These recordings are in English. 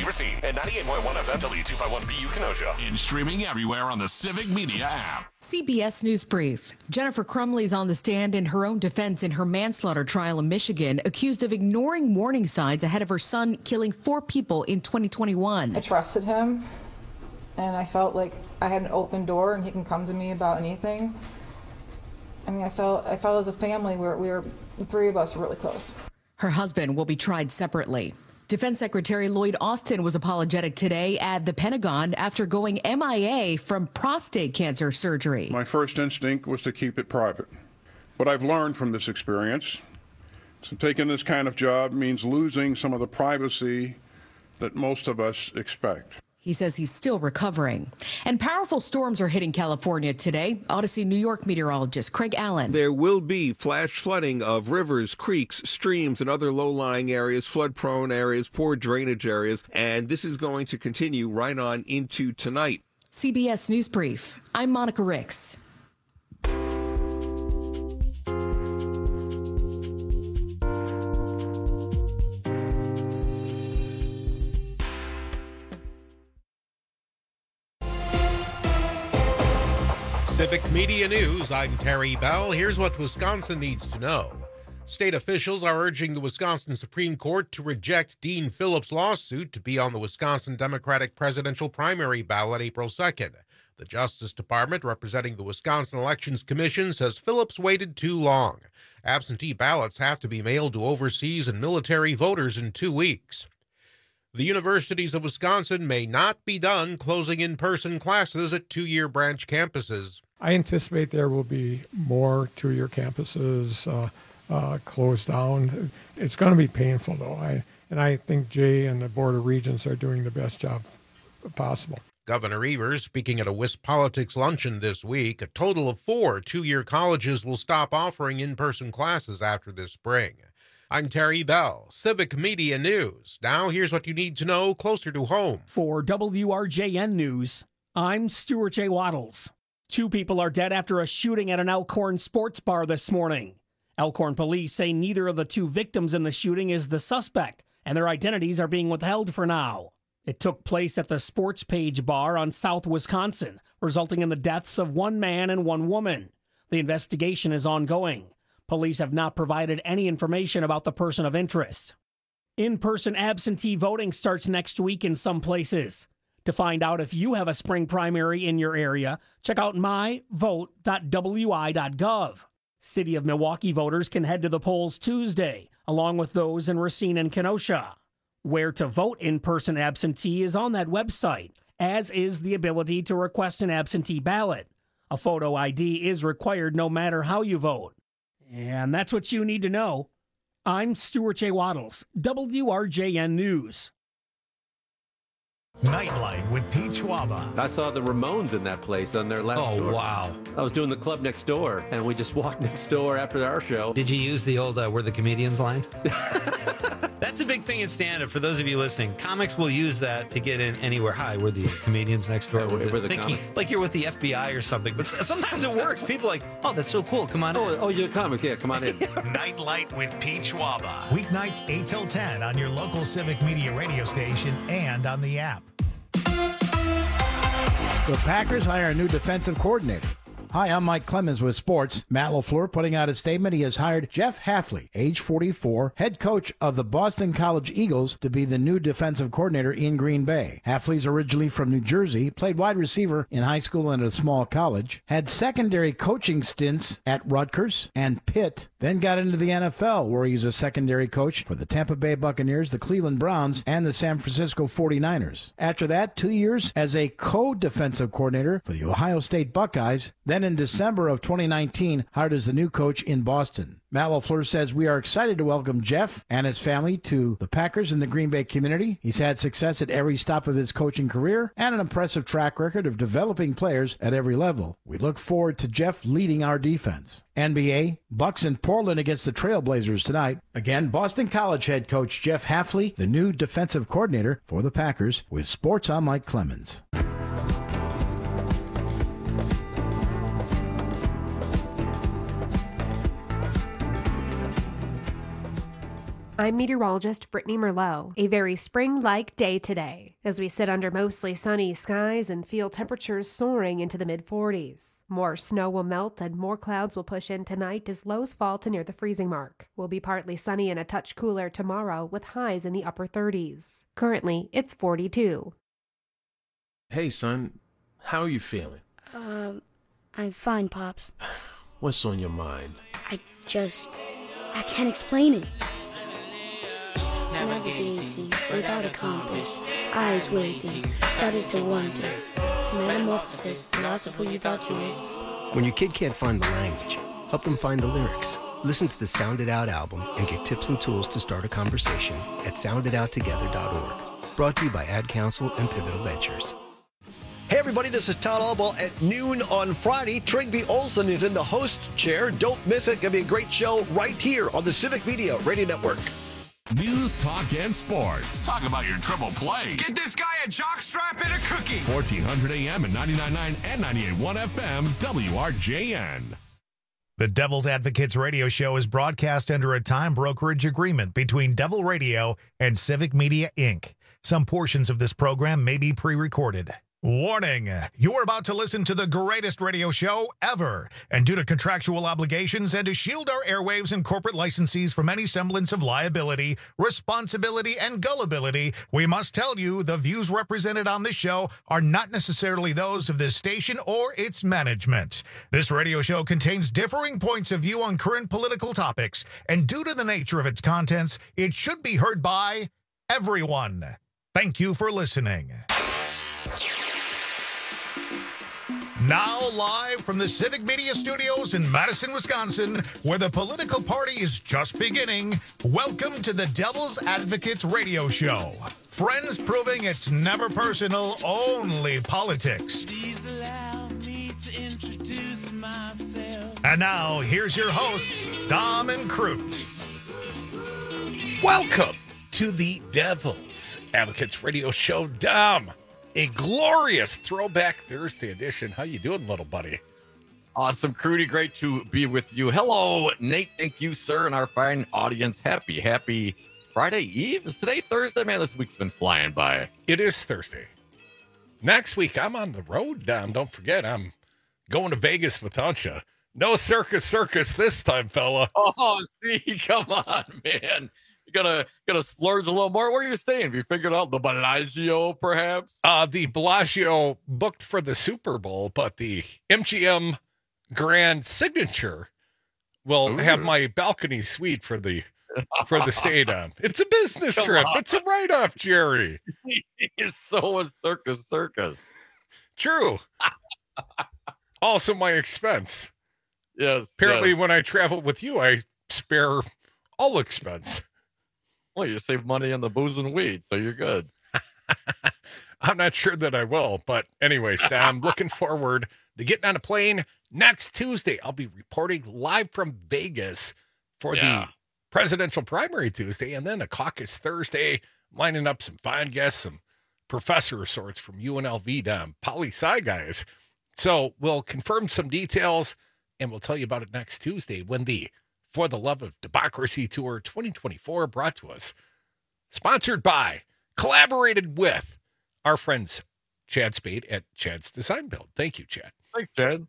Racine, and 98.1 FM W251BU Kenosha. And streaming everywhere on the Civic Media app. CBS News Brief. Jennifer Crumley's on the stand in her own defense in her manslaughter trial in Michigan, accused of ignoring warning signs ahead of her son killing 4 people in 2021. I trusted him, and I felt like I had an open door and he can come to me about anything. I mean, I felt as a family where the 3 of us were really close. Her husband will be tried separately. Defense Secretary Lloyd Austin was apologetic today at the Pentagon after going MIA from prostate cancer surgery. My first instinct was to keep it private. What I've learned from this experience, so taking this kind of job means losing some of the privacy that most of us expect. He says he's still recovering. And powerful storms are hitting California today. Odyssey, New York meteorologist Craig Allen. There will be flash flooding of rivers, creeks, streams, and other low-lying areas, flood-prone areas, poor drainage areas, and this is going to continue right on into tonight. CBS News Brief. I'm Monica Ricks. Civic Media News, I'm Terry Bell. Here's what Wisconsin needs to know. State officials are urging the Wisconsin Supreme Court to reject Dean Phillips' lawsuit to be on the Wisconsin Democratic presidential primary ballot April 2nd. The Justice Department, representing the Wisconsin Elections Commission, says Phillips waited too long. Absentee ballots have to be mailed to overseas and military voters in 2 weeks. The universities of Wisconsin may not be done closing in-person classes at 2-year branch campuses. I anticipate there will be more 2-year campuses closed down. It's going to be painful, though. I think Jay and the Board of Regents are doing the best job possible. Governor Evers speaking at a WisPolitics luncheon this week. A total of 4 2-year colleges will stop offering in-person classes after this spring. I'm Terry Bell, Civic Media News. Now here's what you need to know closer to home. For WRJN News, I'm Stuart J. Waddles. 2 people are dead after a shooting at an Elkhorn sports bar this morning. Elkhorn police say neither of the 2 victims in the shooting is the suspect, and their identities are being withheld for now. It took place at the Sports Page Bar on South Wisconsin, resulting in the deaths of 1 man and 1 woman. The investigation is ongoing. Police have not provided any information about the person of interest. In-person absentee voting starts next week in some places. To find out if you have a spring primary in your area, check out myvote.wi.gov. City of Milwaukee voters can head to the polls Tuesday, along with those in Racine and Kenosha. Where to vote in-person absentee is on that website, as is the ability to request an absentee ballot. A photo ID is required no matter how you vote. And that's what you need to know. I'm Stuart J. Waddles, WRJN News. Nightlight with Pete Schwaba. I saw the Ramones in that place on their last tour. Oh, wow. I was doing the club next door, and we just walked next door after our show. Did you use the old "We're the Comedians" line? That's a big thing in stand-up. For those of you listening, comics will use that to get in anywhere. Hi, we're the comedians next door. We're the comics. Like you're with the FBI or something. But sometimes it works. People are like, oh, that's so cool. Come on in. Oh, you're comics. Yeah, come on in. Nightlight with Pete Schwaba. Weeknights 8 till 10 on your local Civic Media radio station and on the app. The Packers hire a new defensive coordinator. Hi, I'm Mike Clemens with sports. Matt LaFleur putting out a statement. He has hired Jeff Hafley, age 44, head coach of the Boston College Eagles, to be the new defensive coordinator in Green Bay. Hafley's originally from New Jersey, played wide receiver in high school and at a small college, had secondary coaching stints at Rutgers and Pitt, then got into the NFL, where he was a secondary coach for the Tampa Bay Buccaneers, the Cleveland Browns, and the San Francisco 49ers. After that, 2 years as a co-defensive coordinator for the Ohio State Buckeyes, then in December of 2019, hired as the new coach in Boston. Matt LaFleur says, we are excited to welcome Jeff and his family to the Packers and the Green Bay community. He's had success at every stop of his coaching career and an impressive track record of developing players at every level. We look forward to Jeff leading our defense. NBA, Bucks in Portland against the Trailblazers tonight. Again, Boston College head coach Jeff Hafley, the new defensive coordinator for the Packers. With sports, I'm Mike Clemens. I'm meteorologist Brittany Merlot. A very spring-like day today, as we sit under mostly sunny skies and feel temperatures soaring into the mid-40s. More snow will melt and more clouds will push in tonight as lows fall to near the freezing mark. We'll be partly sunny and a touch cooler tomorrow with highs in the upper 30s. Currently, it's 42. Hey, son. How are you feeling? I'm fine, Pops. What's on your mind? I can't explain it. Navigating without a compass, eyes waiting, started to wonder. Metamorphosis, the loss of who you thought you was. When your kid can't find the language, help them find the lyrics. Listen to the Sound It Out album and get tips and tools to start a conversation at sounditouttogether.org. Brought to you by Ad Council and Pivotal Ventures. Hey everybody, this is Todd Albaugh at noon on Friday. Trygve Olsen is in the host chair. Don't miss it. Gonna be a great show right here on the Civic Media Radio Network. News, talk, and sports. Talk about your triple play. Get this guy a jockstrap and a cookie. 1400 AM and 99.9 and 98.1 FM, WRJN. The Devil's Advocates radio show is broadcast under a time brokerage agreement between Devil Radio and Civic Media, Inc. Some portions of this program may be pre-recorded. Warning, you're about to listen to the greatest radio show ever. And due to contractual obligations and to shield our airwaves and corporate licensees from any semblance of liability, responsibility, and gullibility, we must tell you the views represented on this show are not necessarily those of this station or its management. This radio show contains differing points of view on current political topics, and due to the nature of its contents, it should be heard by everyone. Thank you for listening. Now live from the Civic Media Studios in Madison, Wisconsin, where the political party is just beginning, welcome to the Devil's Advocates radio show. Friends proving it's never personal, only politics. Please allow me to introduce myself. And now, here's your hosts, Dom and Crute. Welcome to the Devil's Advocates radio show, Dom. A glorious Throwback Thursday edition. How you doing, little buddy? Awesome, Crudy. Great to be with you. Hello, Nate. Thank you, sir, and our fine audience. Happy Friday Eve. Is today Thursday? Man, this week's been flying by. It is Thursday. Next week, I'm on the road, Dom. Don't forget, I'm going to Vegas without you. No circus this time, fella. Oh, see, come on, man. You gotta splurge a little more. Where are you staying? Have you figured out the Bellagio, perhaps? The Bellagio booked for the Super Bowl, but the MGM Grand Signature will have my balcony suite for the stay down. It's a business trip. It's a write-off, Jerry. It's so a circus. True. Also my expense. Yes. Apparently, when I travel with you, I spare all expense. Well, you save money on the booze and weed, so you're good. I'm not sure that I will, but anyways, I'm looking forward to getting on a plane next Tuesday. I'll be reporting live from Vegas for the presidential primary Tuesday, and then a caucus Thursday, lining up some fine guests, some professor of sorts from UNLV, poli-sci guys. So we'll confirm some details, and we'll tell you about it next Tuesday when the For the Love of Democracy Tour 2024 brought to us, sponsored by, collaborated with our friends Chad Spade at Chad's Design Build. Thank you, Chad. Thanks, Chad.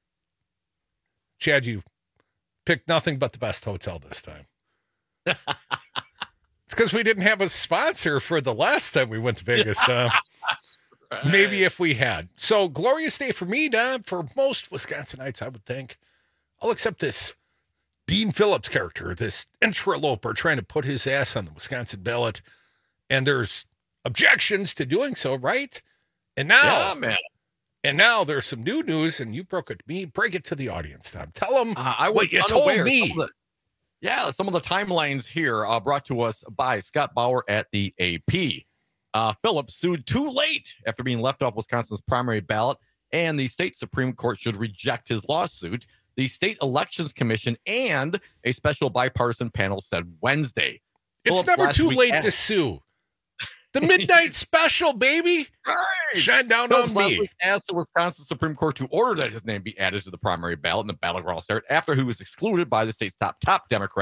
Chad, you picked nothing but the best hotel this time. It's because we didn't have a sponsor for the last time we went to Vegas, Dom. Right. Maybe if we had. So, glorious day for me, Dom. For most Wisconsinites, I would think. I'll accept this Dean Phillips character, this interloper trying to put his ass on the Wisconsin ballot. And there's objections to doing so, right? And now, and now there's some new news, and you broke it to me. Break it to the audience, Tom. Tell them what you told me. Some of the timelines here brought to us by Scott Bauer at the AP. Phillips sued too late after being left off Wisconsin's primary ballot, and the state Supreme Court should reject his lawsuit. The State Elections Commission and a special bipartisan panel said Wednesday. It's never too late to sue. The midnight special, baby. Right. Shine down on me. Asked the Wisconsin Supreme Court to order that his name be added to the primary ballot in the battleground start after he was excluded by the state's top Democrats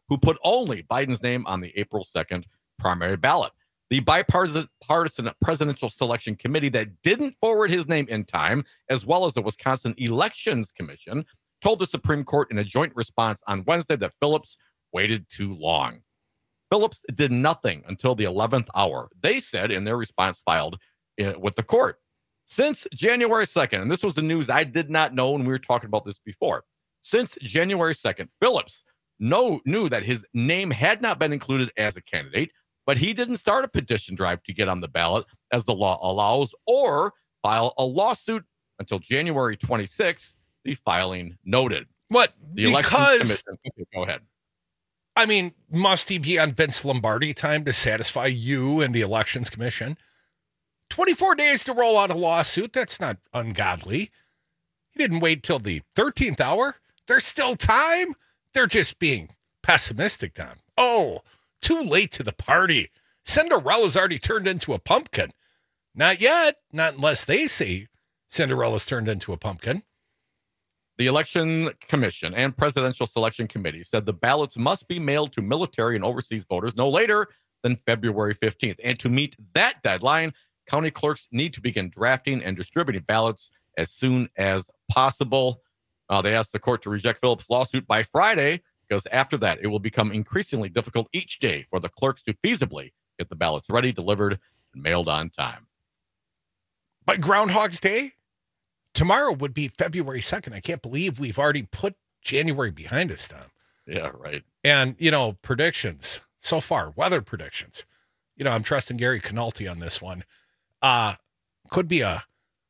who put only Biden's name on the April 2nd primary ballot. The bipartisan presidential selection committee that didn't forward his name in time, as well as the Wisconsin Elections Commission, told the Supreme Court in a joint response on Wednesday that Phillips waited too long. Phillips did nothing until the 11th hour, they said in their response filed with the court. Since January 2nd, and this was the news I did not know when we were talking about this before. Since January 2nd, Phillips knew that his name had not been included as a candidate, but he didn't start a petition drive to get on the ballot as the law allows or file a lawsuit until January 26th, the filing noted. What? The Elections Commission. Go ahead. I mean, must he be on Vince Lombardi time to satisfy you and the Elections Commission? 24 days to roll out a lawsuit. That's not ungodly. He didn't wait till the 13th hour. There's still time. They're just being pessimistic, Tom. Oh, too late to the party. Cinderella's already turned into a pumpkin. Not yet. Not unless they say Cinderella's turned into a pumpkin. The Election Commission and Presidential Selection Committee said the ballots must be mailed to military and overseas voters no later than February 15th. And to meet that deadline, county clerks need to begin drafting and distributing ballots as soon as possible. They asked the court to reject Phillips' lawsuit by Friday, because after that, it will become increasingly difficult each day for the clerks to feasibly get the ballots ready, delivered, and mailed on time. By Groundhog's Day? Tomorrow would be February 2nd. I can't believe we've already put January behind us, Tom. Yeah, right. And, predictions so far, weather predictions. I'm trusting Gary Canalti on this one. Could be an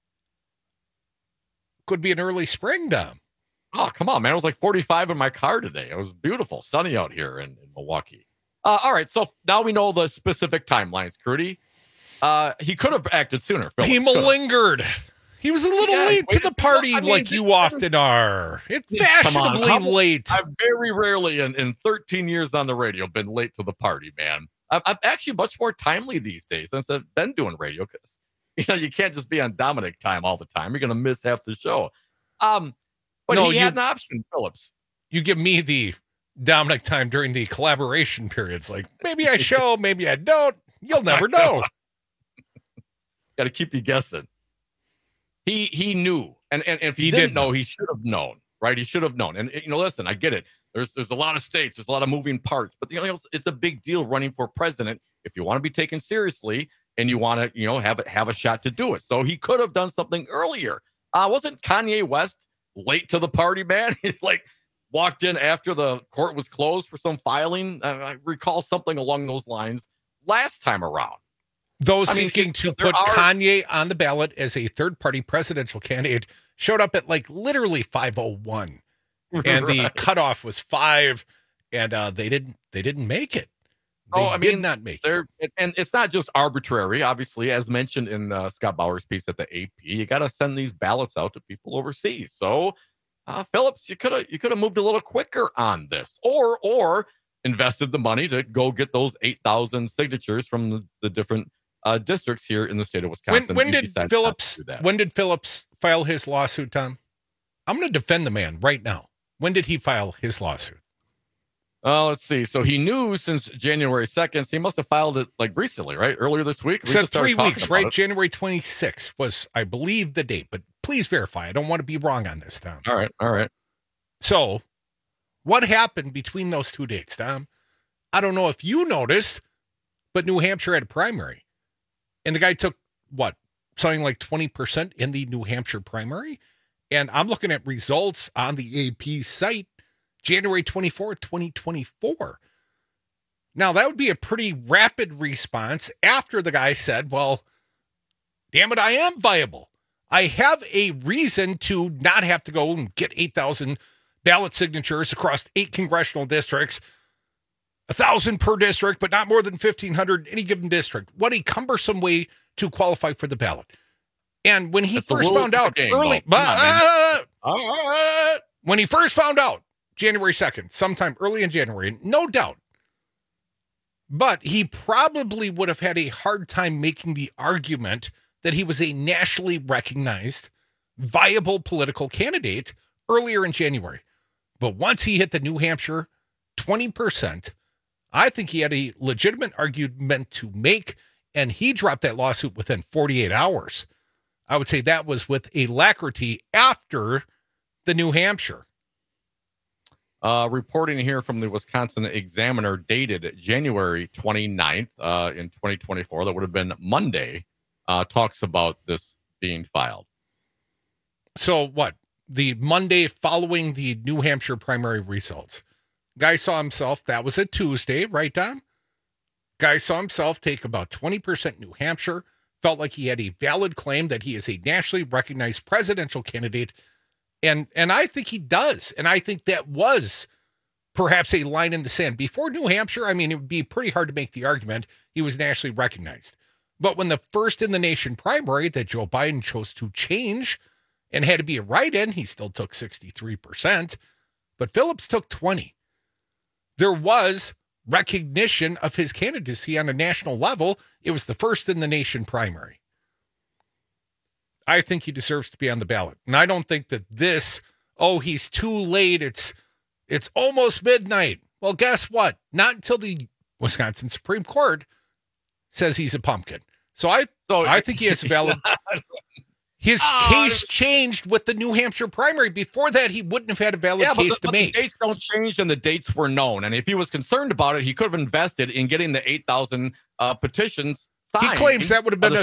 early spring, Tom. Oh, come on, man. It was like 45 in my car today. It was beautiful, sunny out here in Milwaukee. All right, so now we know the specific timelines, Crudy. He could have acted sooner. Phillips he malingered. He was a little late to the party you often are. It's fashionably late. I've very rarely in 13 years on the radio been late to the party, man. I'm actually much more timely these days since I've been doing radio because, you can't just be on Dominic time all the time. You're going to miss half the show. But he had an option, Phillips. You give me the Dominic time during the collaboration periods. Like, maybe I show, maybe I don't. You'll never know. Got to keep you guessing. He knew. And if he didn't know, he should have known, right? He should have known. And, listen, I get it. There's a lot of states. There's a lot of moving parts. But, it's a big deal running for president if you want to be taken seriously and you want to, have a shot to do it. So he could have done something earlier. Wasn't Kanye West late to the party, man? He walked in after the court was closed for some filing. I recall something along those lines last time around. Those seeking to put Kanye on the ballot as a third-party presidential candidate showed up at literally 5:01, and the cutoff was 5, and they didn't make it. They did not make it. And it's not just arbitrary. Obviously, as mentioned in Scott Bauer's piece at the AP, you got to send these ballots out to people overseas. So, Phillips, you could have moved a little quicker on this, or invested the money to go get those 8,000 signatures from the different districts here in the state of Wisconsin. When did Phillips file his lawsuit, Tom? I'm going to defend the man right now. When did he file his lawsuit? Let's see. So he knew since January 2nd. So he must have filed it recently, right? Earlier this week? So 3 weeks, right? January 26th was, I believe, the date. But please verify. I don't want to be wrong on this, Tom. All right. So what happened between those two dates, Tom? I don't know if you noticed, but New Hampshire had a primary. And the guy took, something like 20% in the New Hampshire primary? And I'm looking at results on the AP site, January 24th, 2024. Now, that would be a pretty rapid response after the guy said, well, damn it, I am viable. I have a reason to not have to go and get 8,000 ballot signatures across 8 congressional districts, 1,000 per district, but not more than 1,500 any given district. What a cumbersome way to qualify for the ballot. And when he first found out when he first found out, January 2nd, sometime early in January, no doubt. But he probably would have had a hard time making the argument that he was a nationally recognized, viable political candidate earlier in January. But once he hit the New Hampshire 20%. I think he had a legitimate argument to make, and he dropped that lawsuit within 48 hours. I would say that was with alacrity after the New Hampshire. Reporting here from the Wisconsin Examiner dated January 29th in 2024, that would have been Monday, talks about this being filed. So what? The Monday following the New Hampshire primary results. Guy saw himself, that was a Tuesday, right, Dom? Guy saw himself take about 20% New Hampshire, felt like he had a valid claim that he is a nationally recognized presidential candidate. And I think he does. And I think that was perhaps a line in the sand. Before New Hampshire, I mean, it would be pretty hard to make the argument he was nationally recognized. But when the first in the nation primary that Joe Biden chose to change and had to be a write-in, he still took 63%. But Phillips took 20%. There was recognition of his candidacy on a national level. It was the first in the nation primary. I think he deserves to be on the ballot. And I don't think that this, he's too late. It's almost midnight. Well, guess what? Not until the Wisconsin Supreme Court says he's a pumpkin. So I think he has a valid. His case changed with the New Hampshire primary. Before that, he wouldn't have had a valid case to make. The dates don't change, and the dates were known. And if he was concerned about it, he could have invested in getting the 8,000 petitions signed. He claims that would have been a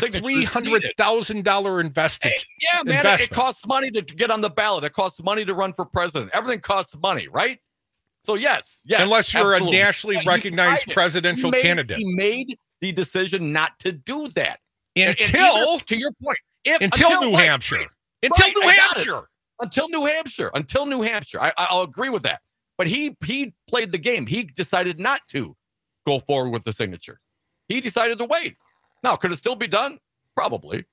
$300,000 investment. Yeah, man, it costs money to get on the ballot. It costs money to run for president. Everything costs money, right? So yes. Unless you're absolutely. A nationally recognized presidential candidate. He made the decision not to do that. Until, to your point. Until New Hampshire. Until New Hampshire. I'll agree with that. But he played the game. He decided not to go forward with the signature. He decided to wait. Now, could it still be done? Probably.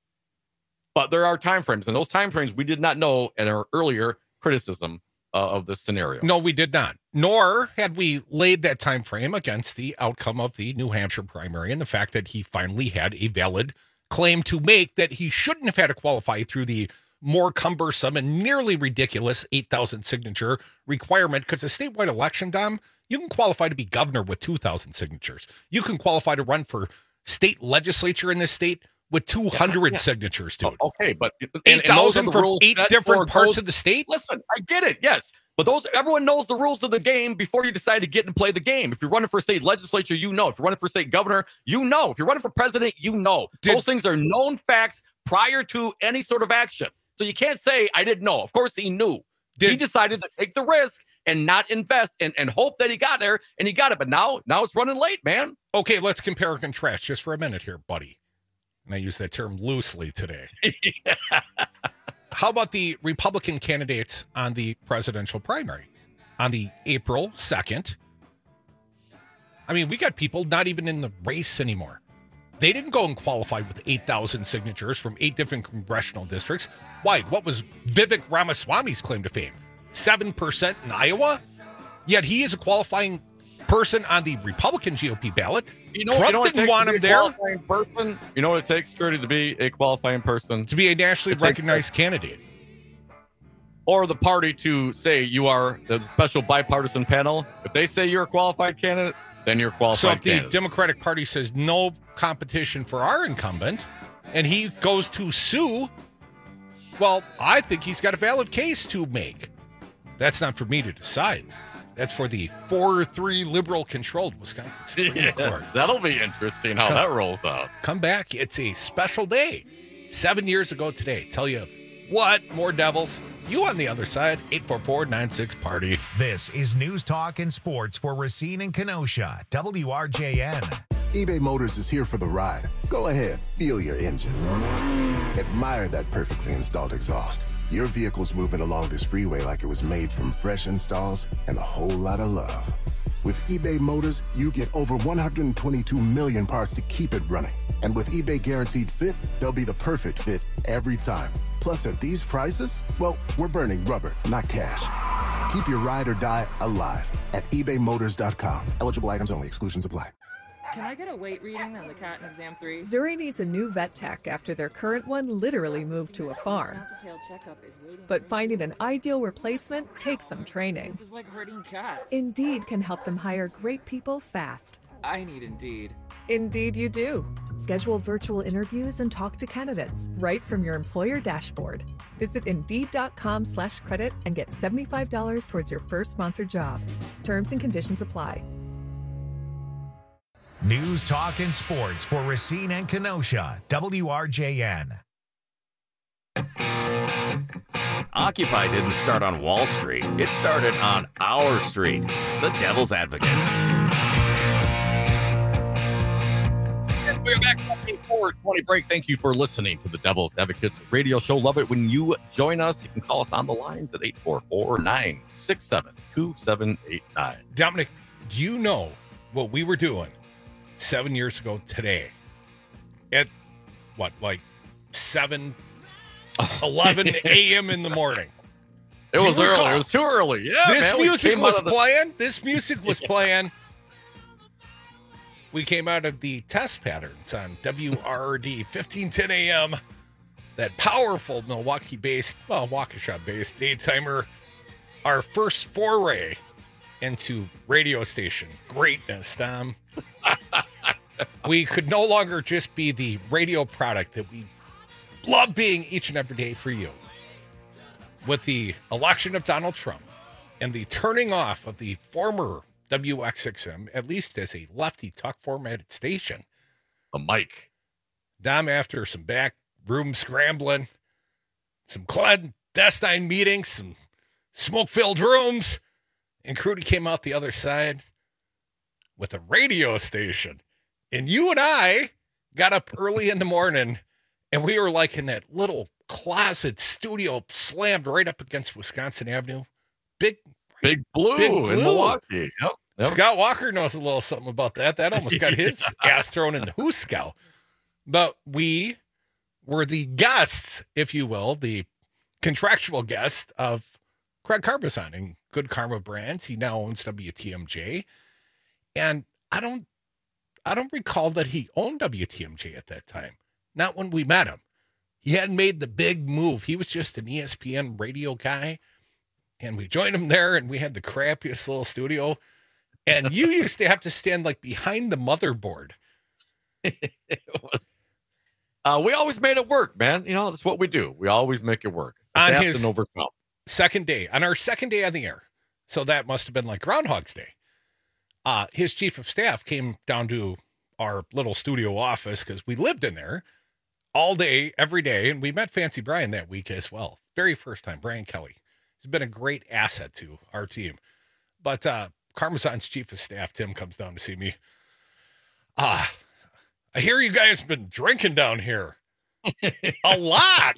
But there are timeframes, and those timeframes we did not know in our earlier criticism of this scenario. No, we did not. Nor had we laid that time frame against the outcome of the New Hampshire primary and the fact that he finally had a valid claim to make that he shouldn't have had to qualify through the more cumbersome and nearly ridiculous 8,000 signature requirement, because a statewide election, Dom, you can qualify to be governor with 2,000 signatures. You can qualify to run for state legislature in this state with 200 signatures, dude. Okay, but 8,000 from 8 different parts of the state? Listen, I get it, yes. But everyone knows the rules of the game before you decide to get and play the game. If you're running for state legislature, you know. If you're running for state governor, you know. If you're running for president, you know. Those things are known facts prior to any sort of action. So you can't say, I didn't know. Of course he knew. He decided to take the risk and not invest and hope that he got there, and he got it. But now it's running late, man. Okay, let's compare and contrast just for a minute here, buddy. And I use that term loosely today. How about the Republican candidates on the presidential primary? On the April 2nd, I mean, we got people not even in the race anymore. They didn't go and qualify with 8,000 signatures from 8 different congressional districts. Why? What was Vivek Ramaswamy's claim to fame? 7% in Iowa? Yet he is a qualifying person on the Republican GOP ballot. Trump didn't want him there. Person, you know what it takes, Scurty, to be a qualifying person? To be a nationally recognized candidate. Or the party to say you are the special bipartisan panel. If they say you're a qualified candidate, then you're a qualified So if the candidate. Democratic Party says no competition for our incumbent, and he goes to sue, well, I think he's got a valid case to make. That's not for me to decide. That's for the 4-3 liberal-controlled Wisconsin Supreme Court. That'll be interesting how that rolls out. Come back. It's a special day. 7 years ago today. Tell you what, more Devils. You on the other side, 844-96-PARTY. This is News Talk and Sports for Racine and Kenosha, WRJN. eBay Motors is here for the ride. Go ahead, feel your engine. Admire that perfectly installed exhaust. Your vehicle's moving along this freeway like it was made from fresh installs and a whole lot of love. With eBay Motors, you get over 122 million parts to keep it running. And with eBay Guaranteed Fit, they'll be the perfect fit every time. Plus, at these prices, well, we're burning rubber, not cash. Keep your ride or die alive at ebaymotors.com. Eligible items only. Exclusions apply. Can I get a weight reading on the cat in exam 3? Zuri needs a new vet tech after their current one literally moved to a farm. But finding an ideal replacement takes some training. This is like herding cats. Indeed can help them hire great people fast. I need Indeed. Indeed you do. Schedule virtual interviews and talk to candidates right from your employer dashboard. Visit Indeed.com/credit and get $75 towards your first sponsored job. Terms and conditions apply. News, talk, and sports for Racine and Kenosha. WRJN. Occupy didn't start on Wall Street. It started on our street, the Devil's Advocates. We're back from the 420 break. Thank you for listening to the Devil's Advocates radio show. Love it when you join us. You can call us on the lines at 844-967-2789. Dominic, do you know what we were doing 7 years ago today at what, like 11 a.m. in the morning? It was early. It was too early. Yeah, This man, music was playing. This music was playing. We came out of the test patterns on WRD 1510 a.m. That powerful Milwaukee-based, well, Waukesha-based daytimer. Our first foray into radio station greatness, Tom. We could no longer just be the radio product that we love being each and every day for you. With the election of Donald Trump and the turning off of the former WXXM, at least as a lefty talk formatted station. A mic. Dom, after some back room scrambling, some clandestine meetings, some smoke-filled rooms, and Crudy came out the other side with a radio station. And you and I got up early in the morning, and we were like in that little closet studio slammed right up against Wisconsin Avenue. Big Blue in Milwaukee. Yep. Scott Walker knows a little something about that. That almost got his ass thrown in the hooscow. But we were the guests, if you will, the contractual guest of Craig Carbazon and Good Karma Brands. He now owns WTMJ. And I don't recall that he owned WTMJ at that time. Not when we met him. He hadn't made the big move. He was just an ESPN radio guy. And we joined him there, and we had the crappiest little studio. And you used to have to stand like behind the motherboard. It was. We always made it work, man. You know, that's what we do. We always make it work. On Adapt his and overcome. second day, on our second day on the air. So that must have been like Groundhog's Day. His chief of staff came down to our little studio office because we lived in there all day, every day. And we met Fancy Brian that week as well. Very first time, Brian Kelly. He's been a great asset to our team. But Karmazon's chief of staff, Tim, comes down to see me. I hear you guys been drinking down here. A lot.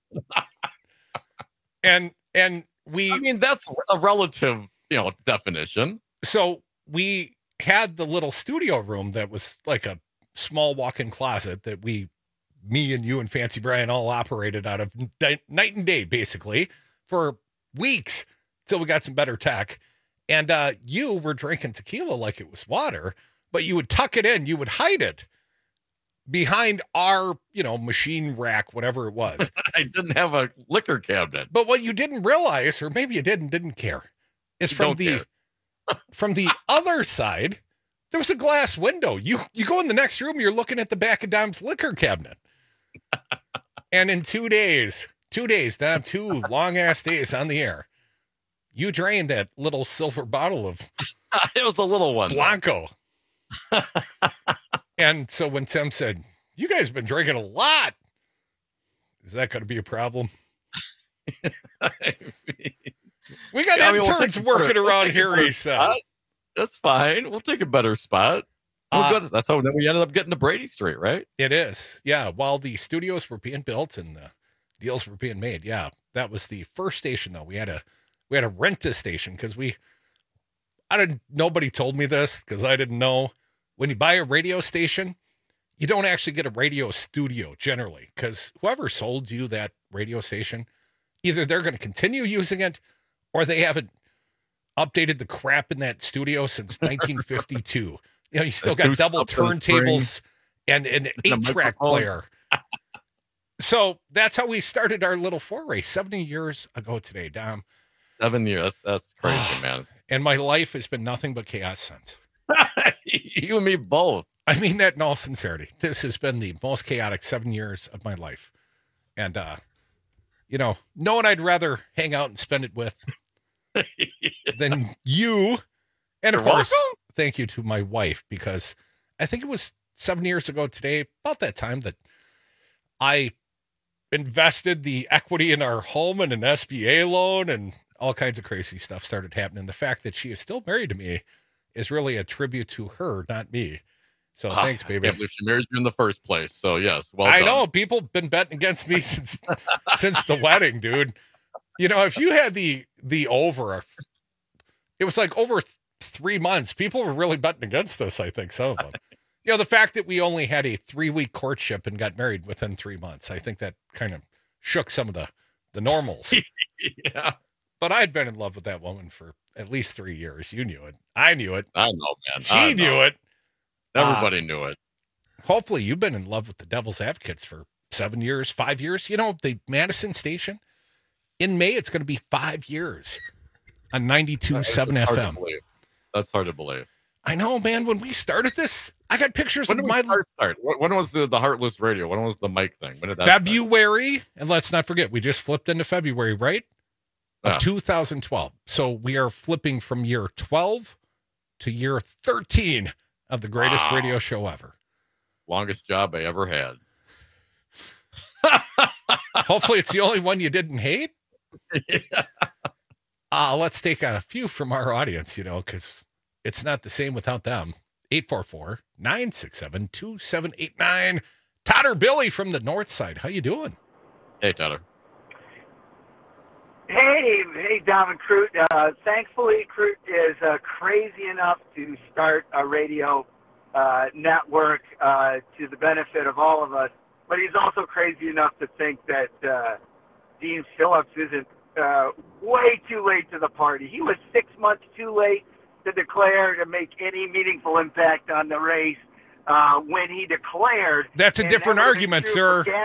And we... I mean, that's a relative, definition. So we had the little studio room that was like a small walk-in closet that me and you and Fancy Brian all operated out of night and day, basically, for weeks till we got some better tech. And you were drinking tequila like it was water, but you would tuck it in. You would hide it behind our, machine rack, whatever it was. I didn't have a liquor cabinet. But what you didn't realize, or maybe you didn't care, is from the other side, there was a glass window. You go in the next room, you're looking at the back of Dom's liquor cabinet. And in 2 days, Dom, 2 long-ass days on the air, you drained that little silver bottle of... It was a little one. Blanco. And so when Tim said, you guys have been drinking a lot, is that going to be a problem? We got interns working around here, he said. That's fine. We'll take a better spot. That's how then we ended up getting to Brady Street, right? It is. Yeah. While the studios were being built and the deals were being made. Yeah. That was the first station, though. We had to rent this station because nobody told me this because I didn't know. When you buy a radio station, you don't actually get a radio studio generally because whoever sold you that radio station, either they're going to continue using it or they haven't updated the crap in that studio since 1952. You know, you still The got two double stuff on the string. turntables and an a 8-track microphone. player. So that's how we started our little foray 70 years ago today, Dom. 7 years. That's crazy, man. And my life has been nothing but chaos since. You and me both. I mean that in all sincerity. This has been the most chaotic 7 years of my life. And, you know, no one I'd rather hang out and spend it with than you. And of You're course, welcome. thank you to my wife, because I think it was 7 years ago today, about that time, that I invested the equity in our home and an SBA loan, and all kinds of crazy stuff started happening. The fact that she is still married to me is really a tribute to her, not me. So thanks, baby. I can't believe she married you in the first place. So yes, well I done. know people have been betting against me since the wedding, dude. You know, if you had the over, it was like over 3 months. People were really betting against us. I think some of them. You know, the fact that we only had a 3-week courtship and got married within 3 months, I think that kind of shook some of the normals. Yeah. But I'd been in love with that woman for at least 3 years. You knew it. I knew it. I know, man. She I knew know. it. Everybody knew it. Hopefully you've been in love with the Devil's Advocates for 7 years, 5 years. You know, the Madison station, in May, it's going to be 5 years on 92.7 FM. That's hard to believe. I know, man. When we started this, I got pictures When of did my we start? When was the Heartless Radio? When was the mic thing? When did that start? February. And let's not forget, we just flipped into February, right? Of 2012. So we are flipping from year 12 to year 13 of the greatest Wow. radio show ever. Longest job I ever had. Hopefully it's the only one you didn't hate. Let's take a few from our audience, you know, because it's not the same without them. 844-967-2789. Totter Billy from the north side. How you doing? Hey, Tyler. Hey, Dom and Crute. Thankfully, Crute is crazy enough to start a radio network to the benefit of all of us, but he's also crazy enough to think that Dean Phillips isn't way too late to the party. He was 6 months too late to declare to make any meaningful impact on the race when he declared. That's a And different that would've argument, been true for sir.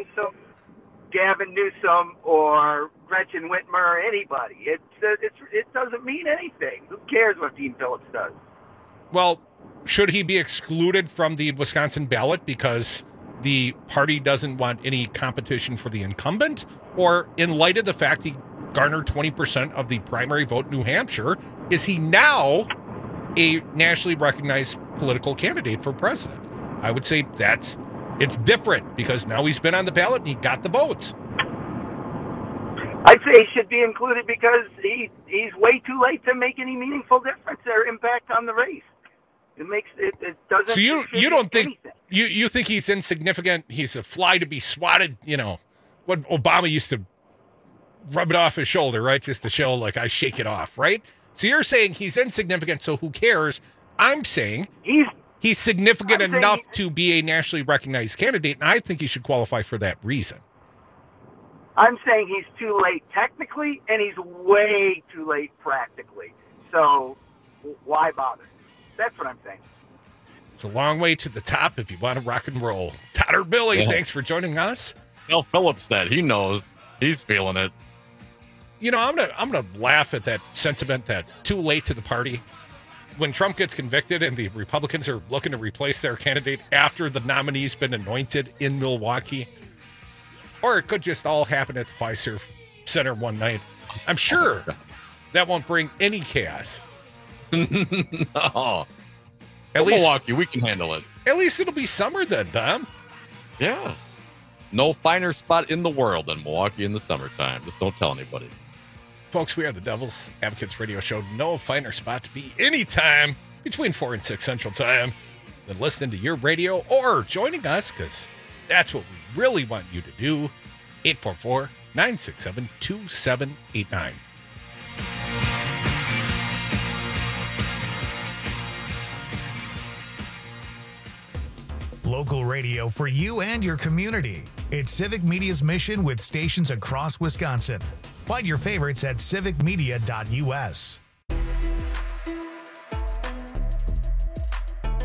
Gavin Newsom or Gretchen Whitmer or anybody. It doesn't mean anything. Who cares what Dean Phillips does? Well, should he be excluded from the Wisconsin ballot because the party doesn't want any competition for the incumbent? Or in light of the fact he garnered 20% of the primary vote in New Hampshire, is he now a nationally recognized political candidate for president? I would say it's different because now he's been on the ballot and he got the votes. I'd say he should be included because he's way too late to make any meaningful difference or impact on the race. It doesn't. So you contribute don't think anything. you think he's insignificant? He's a fly to be swatted. You know what Obama used to rub it off his shoulder, right? Just to show like I shake it off, right? So you're saying he's insignificant, so who cares? I'm saying he's significant enough to be a nationally recognized candidate, and I think he should qualify for that reason. I'm saying he's too late technically, and he's way too late practically. So why bother? That's what I'm saying. It's a long way to the top if you want to rock and roll. Totter Billy, Yeah. thanks for joining us. Tell Phillips that. He knows. He's feeling it. You know, I'm gonna laugh at that sentiment that too late to the party. When Trump gets convicted and the Republicans are looking to replace their candidate after the nominee's been anointed in Milwaukee, or it could just all happen at the Fiserv Center one night. I'm sure that won't bring any chaos. No. At least Milwaukee, we can handle it. At least it'll be summer then, Dom. Yeah. No finer spot in the world than Milwaukee in the summertime. Just don't tell anybody. Folks, we are the Devil's Advocates Radio Show. No finer spot to be anytime between 4 and 6 Central Time than listening to your radio or joining us, because that's what we really want you to do. 844-967-2789. Local radio for you and your community. It's Civic Media's mission with stations across Wisconsin. Find your favorites at civicmedia.us.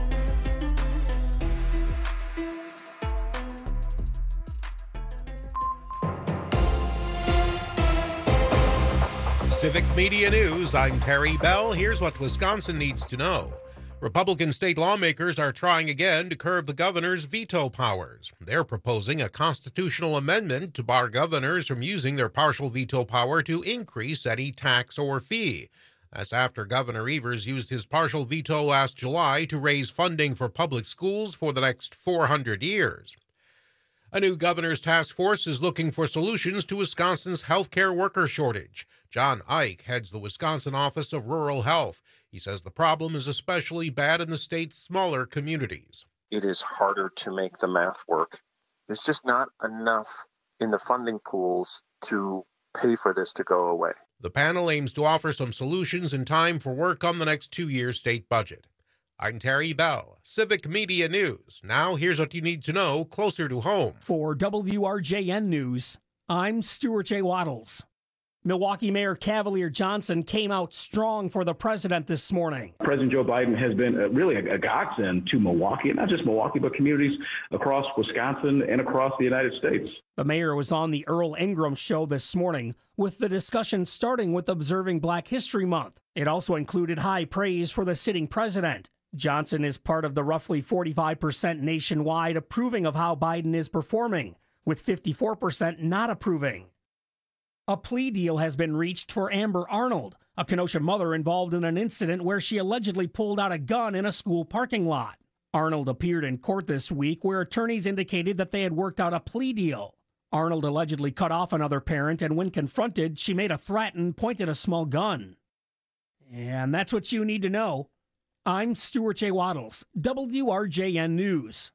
Civic Media News, I'm Terry Bell. Here's what Wisconsin needs to know. Republican state lawmakers are trying again to curb the governor's veto powers. They're proposing a constitutional amendment to bar governors from using their partial veto power to increase any tax or fee. That's after Governor Evers used his partial veto last July to raise funding for public schools for the next 400 years. A new governor's task force is looking for solutions to Wisconsin's healthcare worker shortage. John Ike heads the Wisconsin Office of Rural Health. He says the problem is especially bad in the state's smaller communities. It is harder to make the math work. There's just not enough in the funding pools to pay for this to go away. The panel aims to offer some solutions in time for work on the next 2-year state budget. I'm Terry Bell, Civic Media News. Now here's what you need to know closer to home. For WRJN News, I'm Stuart J. Waddles. Milwaukee Mayor Cavalier Johnson came out strong for the president this morning. President Joe Biden has been really a godsend to Milwaukee, and not just Milwaukee, but communities across Wisconsin and across the United States. The mayor was on the Earl Ingram show this morning, with the discussion starting with observing Black History Month. It also included high praise for the sitting president. Johnson is part of the roughly 45% nationwide approving of how Biden is performing, with 54% not approving. A plea deal has been reached for Amber Arnold, a Kenosha mother involved in an incident where she allegedly pulled out a gun in a school parking lot. Arnold appeared in court this week where attorneys indicated that they had worked out a plea deal. Arnold allegedly cut off another parent, and when confronted, she made a threat and pointed a small gun. And that's what you need to know. I'm Stuart J. Waddles, WRJN News.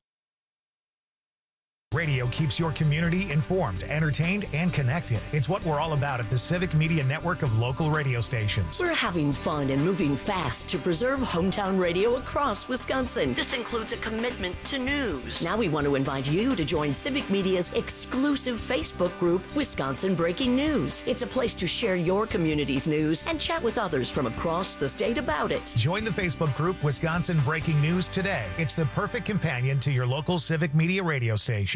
Radio keeps your community informed, entertained, and connected. It's what we're all about at the Civic Media Network of local radio stations. We're having fun and moving fast to preserve hometown radio across Wisconsin. This includes a commitment to news. Now we want to invite you to join Civic Media's exclusive Facebook group, Wisconsin Breaking News. It's a place to share your community's news and chat with others from across the state about it. Join the Facebook group Wisconsin Breaking News today. It's the perfect companion to your local Civic Media radio station.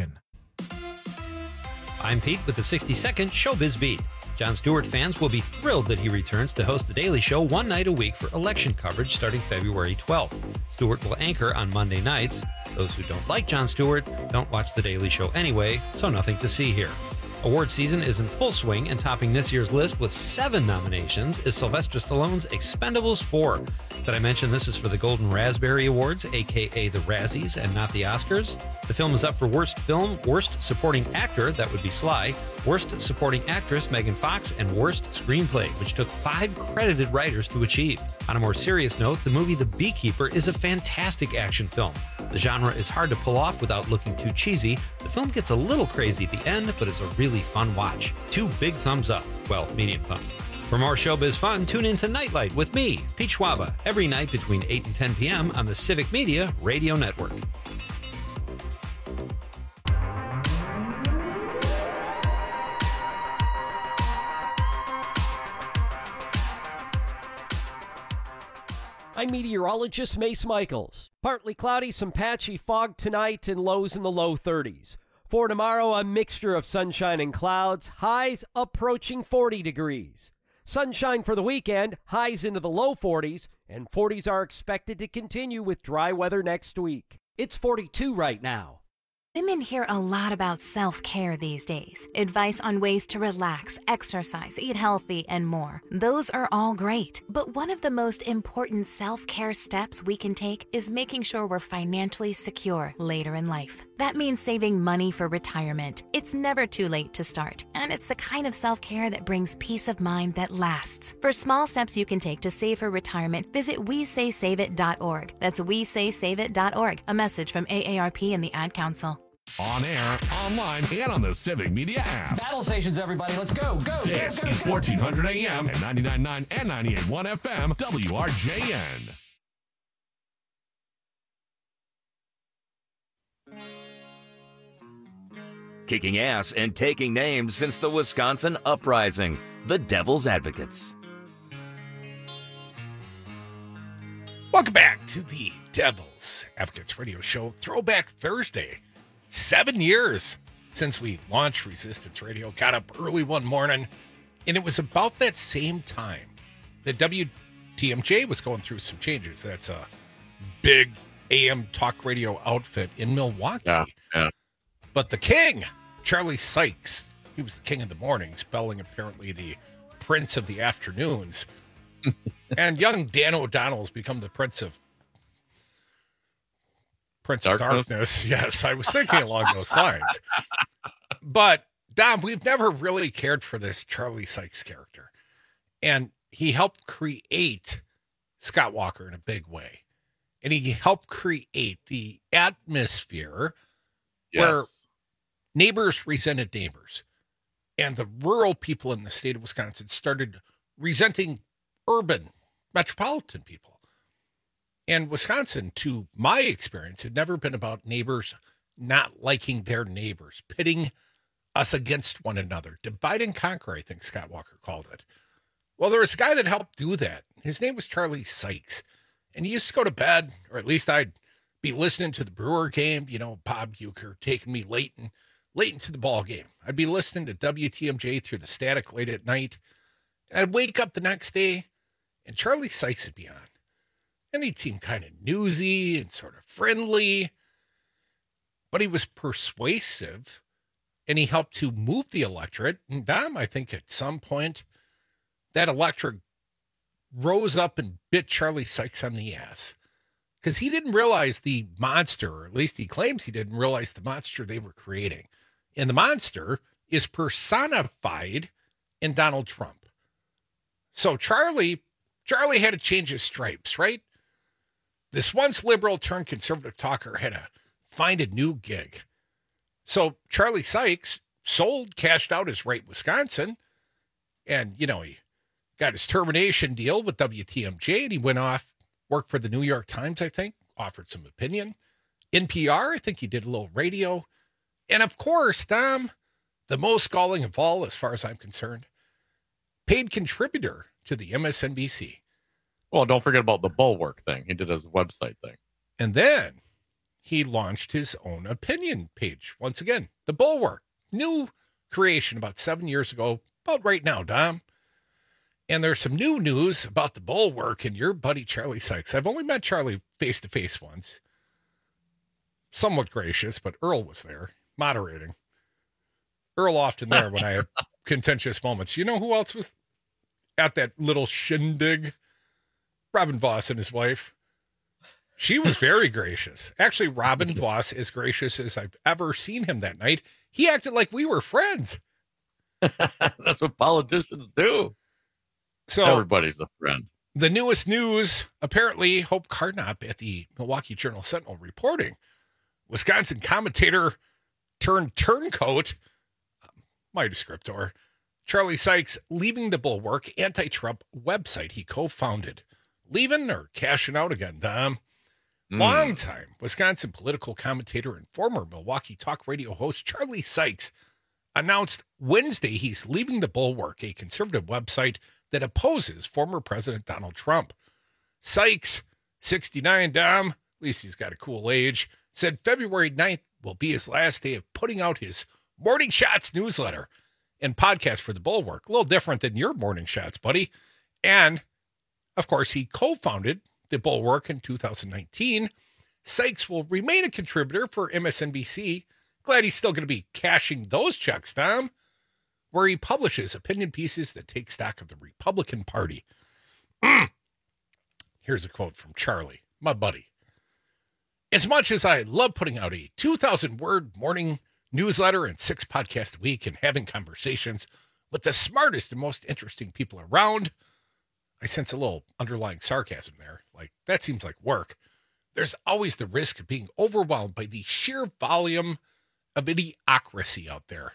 I'm Pete with the 60-second Showbiz Beat. Jon Stewart fans will be thrilled that he returns to host The Daily Show one night a week for election coverage starting February 12th. Stewart will anchor on Monday nights. Those who don't like Jon Stewart don't watch The Daily Show anyway, so nothing to see here. Award season is in full swing, and topping this year's list with 7 nominations is Sylvester Stallone's Expendables 4. Did I mention this is for the Golden Raspberry Awards, aka the Razzies, and not the Oscars? The film is up for Worst Film, Worst Supporting Actor, that would be Sly, Worst Supporting Actress, Megan Fox, and Worst Screenplay, which took 5 credited writers to achieve. On a more serious note, the movie The Beekeeper is a fantastic action film. The genre is hard to pull off without looking too cheesy. The film gets a little crazy at the end, but is a really fun watch. 2 big thumbs up. Well, medium thumbs. For more showbiz fun, tune in to Nightlight with me, Pete Schwaba, every night between 8 and 10 p.m. on the Civic Media Radio Network. I'm meteorologist Mace Michaels. Partly cloudy, some patchy fog tonight and lows in the low 30s. For tomorrow, a mixture of sunshine and clouds, highs approaching 40 degrees. Sunshine for the weekend, highs into the low 40s, and 40s are expected to continue with dry weather next week. It's 42 right now. Women hear a lot about self-care these days. Advice on ways to relax, exercise, eat healthy, and more. Those are all great. But one of the most important self-care steps we can take is making sure we're financially secure later in life. That means saving money for retirement. It's never too late to start. And it's the kind of self-care that brings peace of mind that lasts. For small steps you can take to save for retirement, visit WeSaySaveIt.org. That's WeSaySaveIt.org. A message from AARP and the Ad Council. On air, online, and on the Civic Media app. Battle stations, everybody. Let's go. This is 1400 AM and 99.9 and 98.1 FM, WRJN. Kicking ass and taking names since the Wisconsin Uprising, the Devil's Advocates. Welcome back to the Devil's Advocates Radio Show, Throwback Thursday. 7 years since we launched Resistance Radio. Got up early one morning, And it was about that same time that WTMJ was going through some changes. That's a big AM talk radio outfit in Milwaukee. Yeah. But the king, Charlie Sykes, he was the king of the mornings, Belling apparently the prince of the afternoons. And young Dan O'Donnell's become the prince of darkness. Yes, I was thinking along those lines. But Dom, we've never really cared for this Charlie Sykes character. And he helped create Scott Walker in a big way. And he helped create the atmosphere where neighbors resented neighbors. And the rural people in the state of Wisconsin started resenting urban, metropolitan people. And Wisconsin, to my experience, had never been about neighbors not liking their neighbors, pitting us against one another. Divide and conquer, I think Scott Walker called it. Well, there was a guy that helped do that. His name was Charlie Sykes. And he used to go to bed, or at least I'd be listening to the Brewer game, Bob Uecker taking me late into the ball game. I'd be listening to WTMJ through the static late at night. And I'd wake up the next day, and Charlie Sykes would be on. And he'd seem kind of newsy and sort of friendly. But he was persuasive, and he helped to move the electorate. And Dom, I think at some point, that electorate rose up and bit Charlie Sykes on the ass. Because he didn't realize the monster, or at least he claims he didn't realize the monster they were creating. And the monster is personified in Donald Trump. So Charlie had to change his stripes, right? This once liberal turned conservative talker had to find a new gig. So Charlie Sykes cashed out his Right Wisconsin, and, he got his termination deal with WTMJ, and he went off, worked for the New York Times, I think, offered some opinion. NPR, I think he did a little radio. And of course, Dom, the most galling of all, as far as I'm concerned, paid contributor to the MSNBC. Well, don't forget about the Bulwark thing. He did his website thing. And then he launched his own opinion page. Once again, the Bulwark, new creation about 7 years ago, about right now, Dom. And there's some new news about the Bulwark and your buddy Charlie Sykes. I've only met Charlie face-to-face once. Somewhat gracious, but Earl was there, moderating. Earl often there when I have contentious moments. You know who else was at that little shindig? Robin Voss and his wife. She was very gracious. Actually, Robin Voss, as gracious as I've ever seen him that night. He acted like we were friends. That's what politicians do. So everybody's a friend. The newest news, apparently, Hope Carnop at the Milwaukee Journal-Sentinel reporting, Wisconsin commentator turned turncoat, my descriptor, Charlie Sykes leaving the Bulwark anti-Trump website he co-founded. Leaving or cashing out again, Dom? Longtime Wisconsin political commentator and former Milwaukee talk radio host Charlie Sykes announced Wednesday he's leaving the Bulwark, a conservative website that opposes former President Donald Trump. Sykes, 69, Dom, at least he's got a cool age, said February 9th will be his last day of putting out his Morning Shots newsletter and podcast for the Bulwark. A little different than your Morning Shots, buddy. And, of course, he co-founded the Bulwark in 2019. Sykes will remain a contributor for MSNBC. Glad he's still going to be cashing those checks, Dom, where he publishes opinion pieces that take stock of the Republican Party. Here's a quote from Charlie, my buddy. As much as I love putting out a 2,000-word morning newsletter and 6 podcasts a week and having conversations with the smartest and most interesting people around, I sense a little underlying sarcasm there. Like, that seems like work. There's always the risk of being overwhelmed by the sheer volume of idiocracy out there.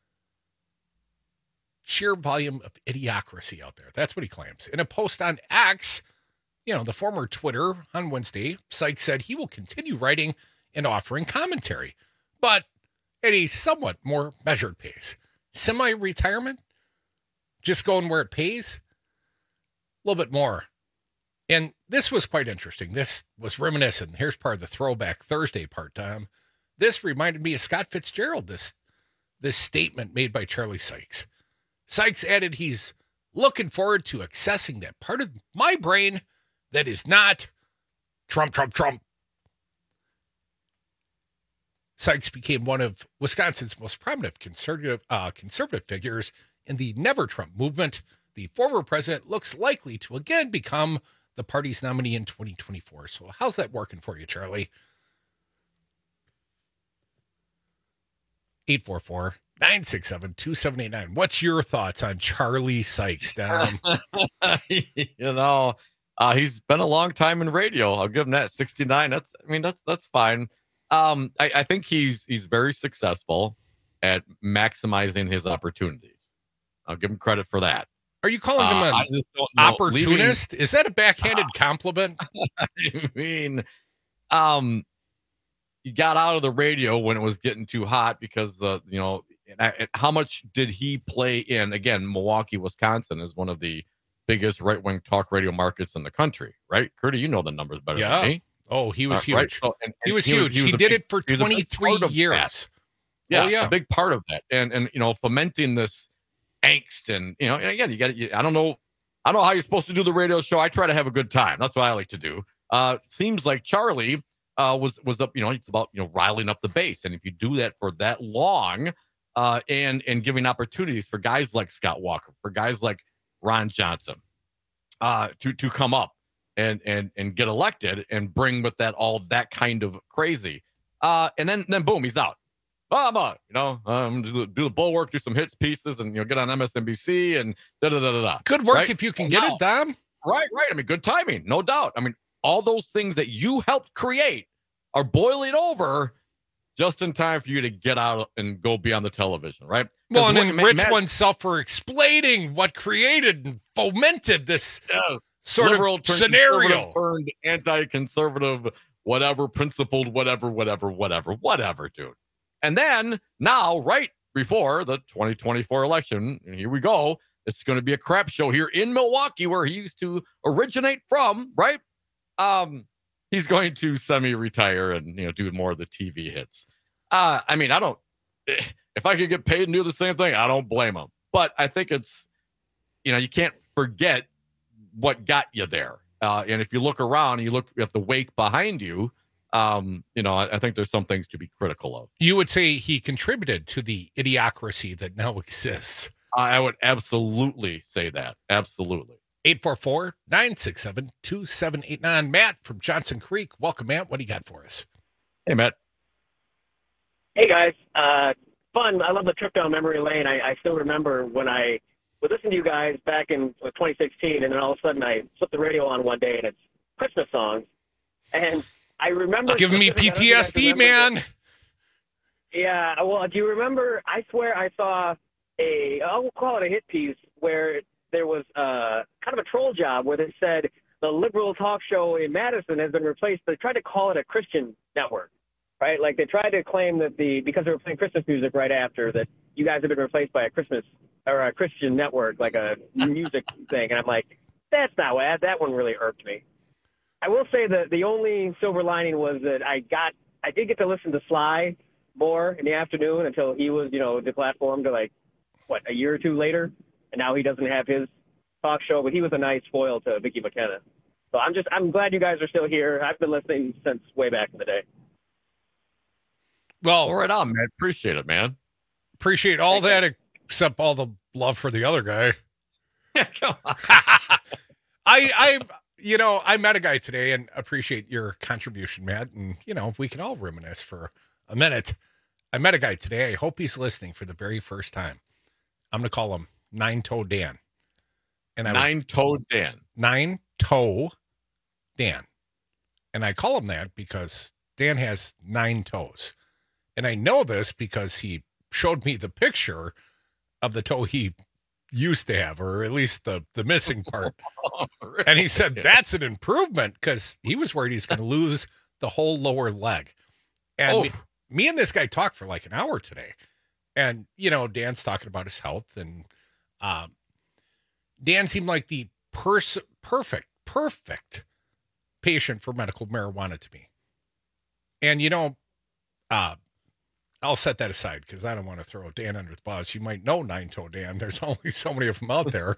Sheer volume of idiocracy out there. That's what he claims. In a post on X, the former Twitter, on Wednesday, Sykes said he will continue writing and offering commentary, but at a somewhat more measured pace. Semi-retirement? Just going where it pays? A little bit more. And this was quite interesting. This was reminiscent. Here's part of the Throwback Thursday part, Tom. This reminded me of Scott Fitzgerald, this statement made by Charlie Sykes. Sykes added he's looking forward to accessing that part of my brain that is not Trump, Trump, Trump. Sykes became one of Wisconsin's most prominent conservative figures in the Never Trump movement. The former president looks likely to again become the party's nominee in 2024. So how's that working for you, Charlie? 844-967-2789. What's your thoughts on Charlie Sykes? He's been a long time in radio. I'll give him that. 69. That's fine. I think he's very successful at maximizing his opportunities. I'll give him credit for that. Are you calling him an opportunist? Is that a backhanded compliment? I mean, he got out of the radio when it was getting too hot because how much did he play in? Again, Milwaukee, Wisconsin is one of the biggest right-wing talk radio markets in the country, right? Curdy, you know the numbers better than me. Oh, he was huge. Right? So, he was huge. He did it for 23 years. Yeah, a big part of that. And fomenting this angst and, again, you got to, I don't know how you're supposed to do the radio show. I try to have a good time. That's what I like to do. Seems like Charlie was up, it's about, riling up the base. And if you do that for that long, and giving opportunities for guys like Scott Walker, for guys like Ron Johnson, to come up and get elected and bring with that all that kind of crazy. And then boom, he's out. I'm gonna do the bulwark, do some hits pieces, and get on MSNBC and da. Good work if you can get it, Dom. Right. I mean, good timing, no doubt. I mean, all those things that you helped create are boiling over just in time for you to get out and go be on the television, right? Well, and enrich oneself for explaining what created and fomented this sort liberal of scenario. Turned anti-conservative, whatever, principled, whatever, dude. And then now, right before the 2024 election, and here we go, it's going to be a crap show here in Milwaukee where he used to originate from, right? He's going to semi-retire and, do more of the TV hits. If I could get paid and do the same thing, I don't blame him. But I think it's, you can't forget what got you there. And if you look around and you look at the wake behind you, I think there's some things to be critical of. You would say he contributed to the idiocracy that now exists. I would absolutely say that. Absolutely. 844-967-2789. Matt from Johnson Creek. Welcome, Matt. What do you got for us? Hey, Matt. Hey, guys. Fun. I love the trip down memory lane. I still remember when I would listen to you guys back in 2016, and then all of a sudden I flipped the radio on one day, and it's Christmas songs. And I remember... Giving me PTSD, man. Yeah. Well, do you remember? I swear I saw I'll call it a hit piece where there was kind of a troll job where they said the liberal talk show in Madison has been replaced. They tried to call it a Christian network, right? Like they tried to claim that because they were playing Christmas music right after, that you guys have been replaced by a Christmas or a Christian network, like a music thing. And I'm like, that's not what, that one really irked me. I will say that the only silver lining was that I did get to listen to Sly more in the afternoon until he was, deplatformed to a year or two later. And now he doesn't have his talk show, but he was a nice foil to Vicki McKenna. So I'm glad you guys are still here. I've been listening since way back in the day. Well, right on, man. Appreciate it, man. Appreciate all that, except all the love for the other guy. Yeah, come on. I met a guy today and appreciate your contribution, Matt. And, we can all reminisce for a minute. I met a guy today. I hope he's listening for the very first time. I'm going to call him Nine-Toe Dan. Nine-Toe Dan. Nine-Toe Dan. And I call him that because Dan has 9 toes. And I know this because he showed me the picture of the toe he used to have, or at least the missing part. Really? And he said, that's an improvement, because he was worried he's going to lose the whole lower leg. And me and this guy talked for like an hour today. And, Dan's talking about his health, and Dan seemed like the perfect patient for medical marijuana to me. And, I'll set that aside because I don't want to throw Dan under the bus. You might know Nine-Toe Dan. There's only so many of them out there.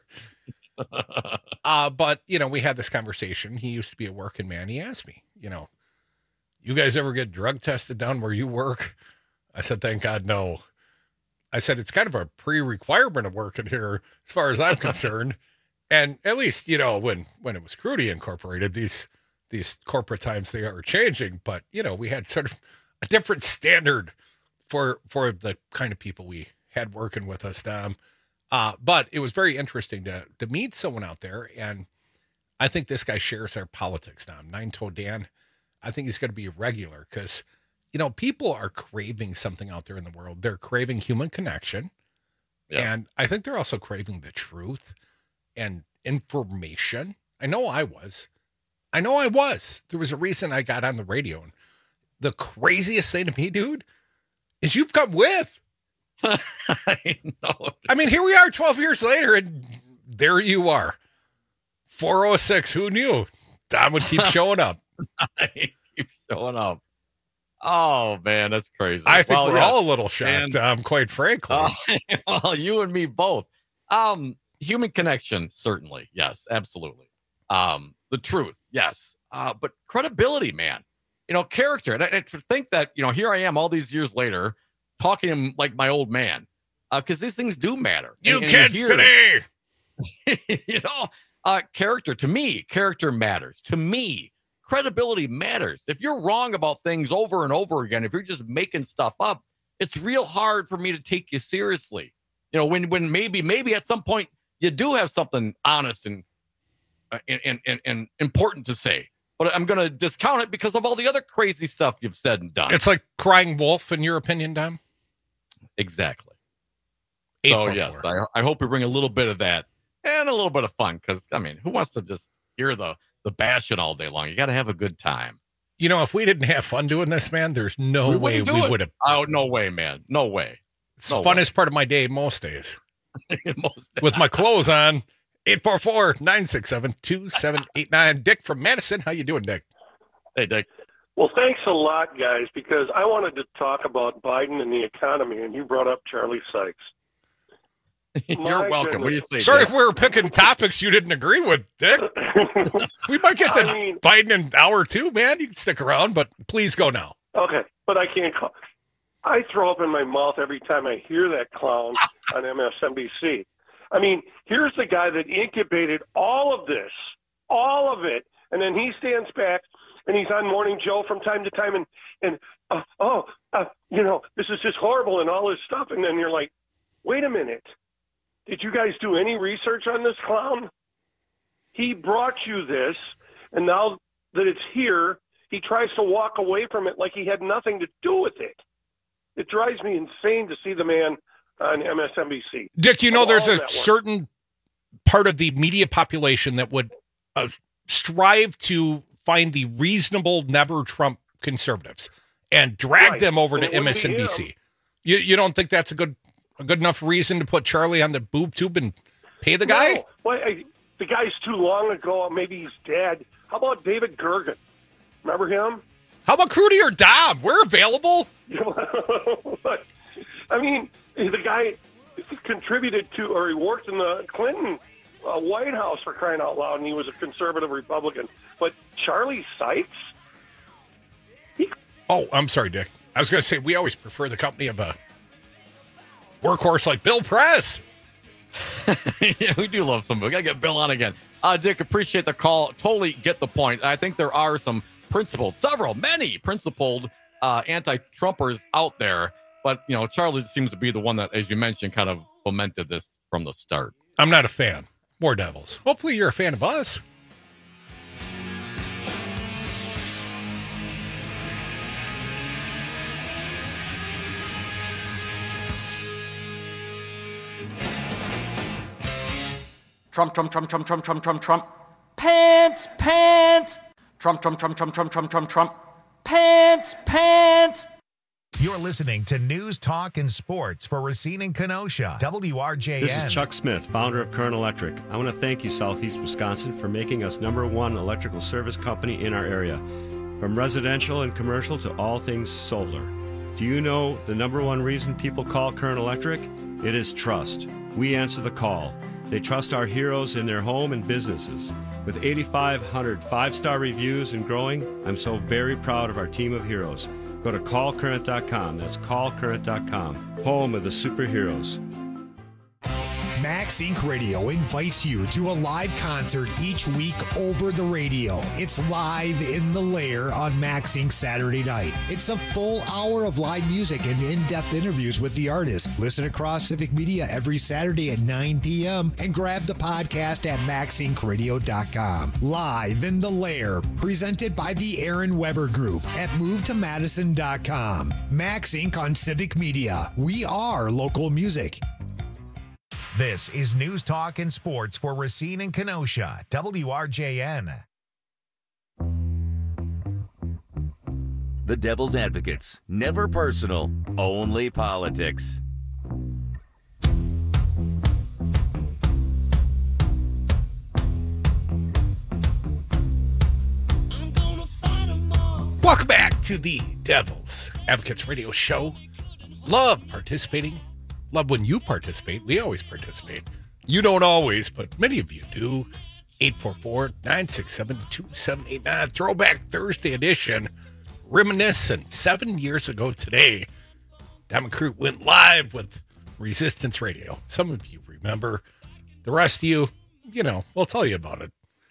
But, we had this conversation. He used to be a working man. He asked me, you guys ever get drug tested down where you work? I said, thank God, no. I said, it's kind of a pre-requirement of working here as far as I'm concerned. And at least, when it was Crudy Incorporated, these corporate times, they are changing. But, we had sort of a different standard for the kind of people we had working with us, Dom. But it was very interesting to meet someone out there. And I think this guy shares our politics, Dom. Nine-Toe Dan. I think he's going to be regular because, people are craving something out there in the world. They're craving human connection. Yes. And I think they're also craving the truth and information. I know I was. There was a reason I got on the radio. And the craziest thing to me, dude, is you've come with. I know. I mean, here we are 12 years later, and there you are. 406. Who knew? Dom would keep showing up. I keep showing up. Oh, man, that's crazy. I think we're all a little shocked, quite frankly. Well, you and me both. Human connection, certainly. Yes, absolutely. The truth, yes. But credibility, man. Character. And I think that, here I am all these years later talking to him like my old man. Because these things do matter. You kids today! Character, to me, character matters. To me, credibility matters. If you're wrong about things over and over again, if you're just making stuff up, it's real hard for me to take you seriously. When maybe at some point you do have something honest and important to say, but I'm going to discount it because of all the other crazy stuff you've said and done. It's like crying wolf, in your opinion, Dom? Exactly. So, yes, I hope we bring a little bit of that and a little bit of fun because, who wants to just hear the bashing all day long? You got to have a good time. If we didn't have fun doing this, man, there's no way we would have. Oh, no way, man. No way. It's the funnest part of my day most days. With my clothes on. 844-967-2789. Dick from Madison. How you doing, Dick? Hey, Dick. Well, thanks a lot, guys, because I wanted to talk about Biden and the economy, and you brought up Charlie Sykes. You're welcome. What do you say? Sorry if we were picking topics you didn't agree with, Dick. We might get to Biden in hour 2, man. You can stick around, but please go now. Okay, but I can't call. I throw up in my mouth every time I hear that clown on MSNBC. Here's the guy that incubated all of this, all of it, and then he stands back and he's on Morning Joe from time to time and this is just horrible and all this stuff. And then you're like, wait a minute. Did you guys do any research on this clown? He brought you this, and now that it's here, he tries to walk away from it like he had nothing to do with it. It drives me insane to see the man on MSNBC. Dick, there's a certain part of the media population that would strive to find the reasonable, never Trump conservatives and drag them over to MSNBC. You don't think that's a good enough reason to put Charlie on the boob tube and pay the guy? No. Well, the guy's too long ago. Maybe he's dead. How about David Gergen? Remember him? How about Crudy or Dobb? We're available. The guy contributed to, or he worked in the Clinton White House, for crying out loud, and he was a conservative Republican. But Charlie Sykes? Oh, I'm sorry, Dick. I was going to say, we always prefer the company of a workhorse like Bill Press. Yeah, we do love some. We got to get Bill on again. Dick, appreciate the call. Totally get the point. I think there are some many principled anti-Trumpers out there. But, Charlie seems to be the one that, as you mentioned, kind of fomented this from the start. I'm not a fan. More Devils. Hopefully you're a fan of us. Trump. Pants. Trump. Pants. You're listening to News, Talk, and Sports for Racine and Kenosha. WRJN. This is Chuck Smith, founder of Kern Electric. I want to thank you, Southeast Wisconsin, for making us #1 electrical service company in our area. From residential and commercial to all things solar. Do you know the number one reason people call Current Electric? It is trust. We answer the call. They trust our heroes in their home and businesses. With 8,500 five-star reviews and growing, I'm so very proud of our team of heroes. Go to callcurrent.com. That's callcurrent.com. Home of the superheroes. Max Inc. Radio invites you to a live concert each week over the radio. It's Live in the Lair on Max Inc. Saturday night. It's a full hour of live music and in-depth interviews with the artist. Listen across Civic Media every Saturday at 9 p.m. and grab the podcast at maxincradio.com. Live in the Lair, presented by the Aaron Weber Group at movetomadison.com. Max Inc. on Civic Media. We are local music. This is News Talk and Sports for Racine and Kenosha, WRJN. The Devil's Advocates. Never personal, only politics. Welcome back to the Devil's Advocates Radio Show. Love participating. Love when you participate. We always participate. You don't always, but many of you do. 844-967-2789. Throwback Thursday edition. Reminiscent. 7 years ago today, Diamond Crew went live with Resistance Radio. Some of you remember. The rest of you, we'll tell you about it.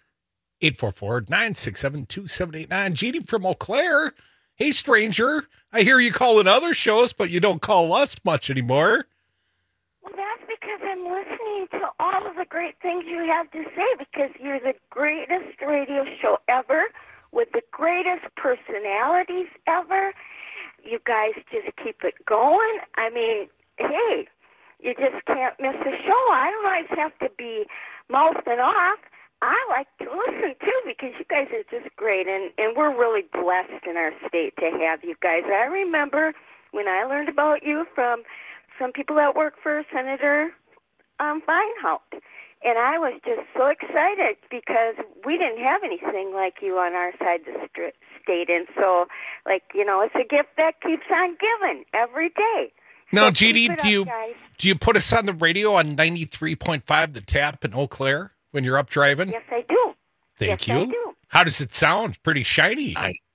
844-967-2789. Jeannie from Eau Claire. Hey, stranger. I hear you calling other shows, but you don't call us much anymore. Well, that's because I'm listening to all of the great things you have to say, because you're the greatest radio show ever with the greatest personalities ever. You guys just keep it going. I mean, hey, you just can't miss a show. I don't always have to be mouthing off. I like to listen, too, because you guys are just great, and we're really blessed in our state to have you guys. I remember when I learned about you from some people that work for Senator Feinholt, and I was just so excited because we didn't have anything like you on our side of the state, and so, it's a gift that keeps on giving every day. Now, So Jeannie, keep it do up, guys. you put us on the radio on 93.5 The Tap in Eau Claire when you're up driving? Yes, I do. Thank Yes, you. I do. How does it sound? Pretty shiny.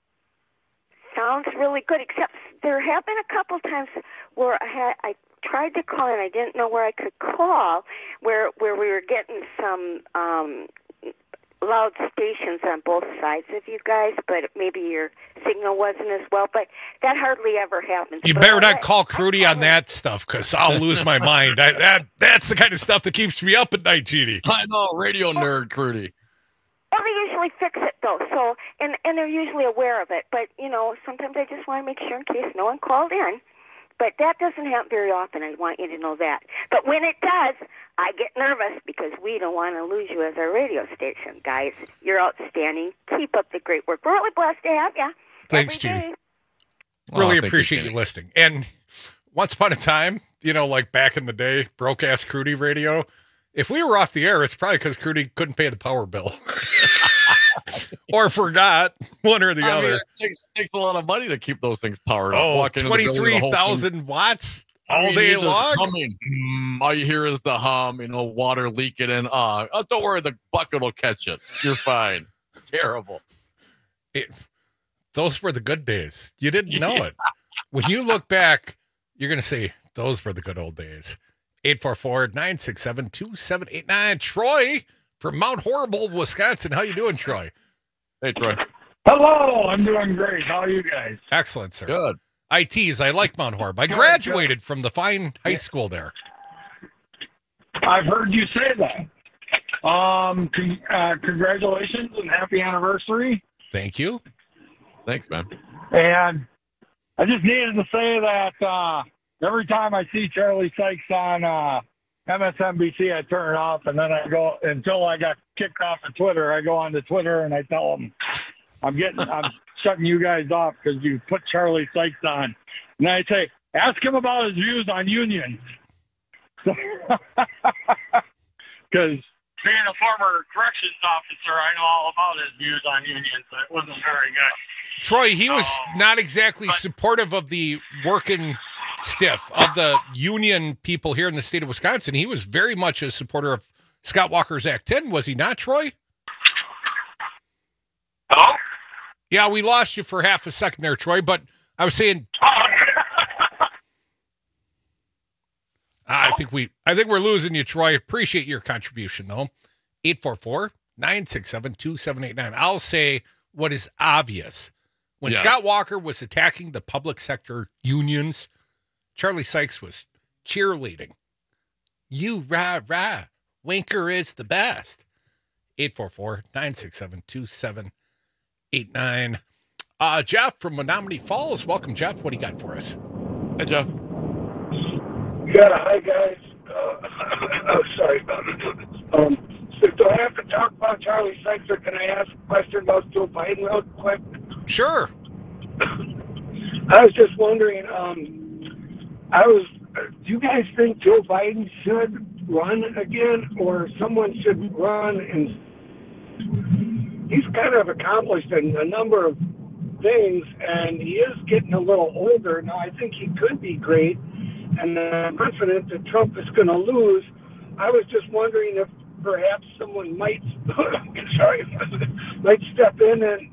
Sounds really good, except there have been a couple times where I tried to call and I didn't know where I could call, where we were getting some loud stations on both sides of you guys, but maybe your signal wasn't as well. But that hardly ever happens. You But better all not right. call Crudy on that stuff, because I'll lose my mind. That's the kind of stuff that keeps me up at night, Jeannie. I know, radio nerd, Crudy. Well, they usually fix it, though, so, and they're usually aware of it. But, sometimes I just want to make sure in case no one called in. But that doesn't happen very often. I want you to know that. But when it does, I get nervous because we don't want to lose you as our radio station. Guys, you're outstanding. Keep up the great work. We're really blessed to have you. Thanks, every Jeannie. day. Really thank you, appreciate Jeannie. you listening. And once upon a time, like back in the day, broke-ass Crudy radio, if we were off the air, it's probably because Crudy couldn't pay the power bill. Or forgot, one or the I mean, other. it takes a lot of money to keep those things powered up. Oh, Walk into the building, the whole thing- 23,000 watts all I mean, day you're just long? humming. All you hear is the hum, water leaking, and don't worry, the bucket will catch it. You're fine. Terrible. Those were the good days. You didn't know it. When you look back, you're going to say, those were the good old days. 844-967-2789. Troy from Mount Horrible, Wisconsin. How you doing, Troy? Hey, Troy. Hello, I'm doing great. How are you guys? Excellent, sir. Good. ITs, I like Mount Horrible. I graduated from the fine high school there. I've heard you say that. Congratulations and happy anniversary. Thank you. Thanks, man. And I just needed to say that every time I see Charlie Sykes on MSNBC, I turn it off, and then I go until I got kicked off of Twitter. I go on to Twitter and I tell them I'm shutting you guys off because you put Charlie Sykes on. And I say, ask him about his views on unions. Because being a former corrections officer, I know all about his views on unions, but it wasn't very good. Troy, he was not exactly supportive of the working stiff, of the union people here in the state of Wisconsin. He was very much a supporter of Scott Walker's Act 10, was he not, Troy? Hello? Yeah, we lost you for half a second there, Troy, but I was saying I think we're losing you, Troy. Appreciate your contribution, though. 844-967-2789. I'll say what is obvious. When Scott Walker was attacking the public sector unions, Charlie Sykes was cheerleading. You rah, rah. Winker is the best. 844-967-2789. Jeff from Menominee Falls. Welcome, Jeff. What do you got for us? Hey, Jeff. Yeah, hi, guys. Sorry about it. So do I have to talk about Charlie Sykes, or can I ask a question about Joe Biden real quick? Sure. I was just wondering, do you guys think Joe Biden should run again, or someone should run? And he's kind of accomplished a number of things, and he is getting a little older. Now, I think he could be great, and I'm confident that Trump is going to lose. I was just wondering if perhaps someone might step in and